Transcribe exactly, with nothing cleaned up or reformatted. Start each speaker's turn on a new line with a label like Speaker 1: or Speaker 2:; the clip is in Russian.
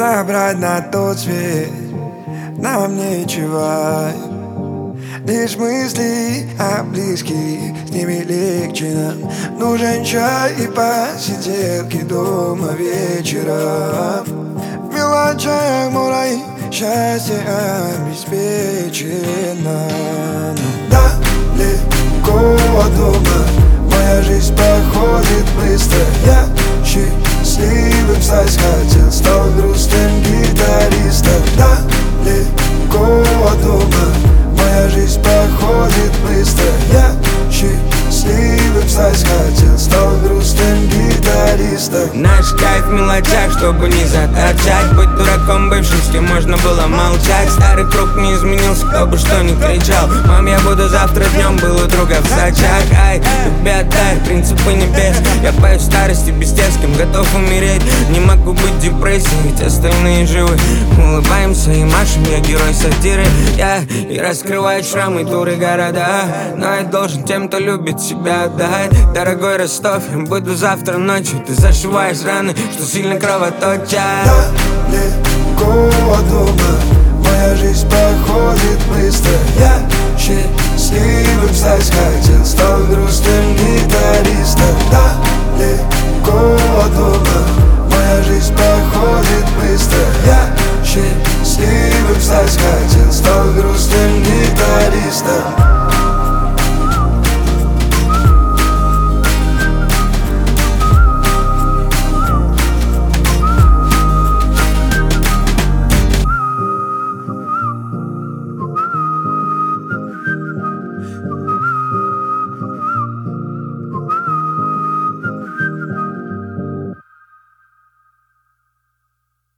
Speaker 1: забрать на тот свет нам нечего. Лишь мысли о близких, с ними легче нам. Нужен чай и посиделки дома вечером. В мелочах моих счастье обеспечено. Далеко от дома моя жизнь проходит быстро. Я счастливым стать хотел, стал грустным гитаристом. Далеко от дома моя жизнь проходит быстро. Я счастливым стать хотел, стал грустным гитаристом.
Speaker 2: Наш кайф в мелочах, чтобы не заторчать. Быть дураком бывшим, с кем можно было молчать. Старый круг не изменился, кто бы что ни кричал. Мам, я буду завтра днем, был у друга в сачах. Ай, любви отдай, принципы небес. Я боюсь старости без тех, с кем готов умереть. Не могу быть в депрессии, ведь остальные живы. Улыбаемся и машем, я герой сатиры. Я и раскрываю шрамы, туры города. Но я должен тем, кто любит себя отдать. Дорогой Ростов, я буду завтра ночью. Ты зашиваешь раны, что сильно кровоточат.
Speaker 1: Далеко от дома моя жизнь проходит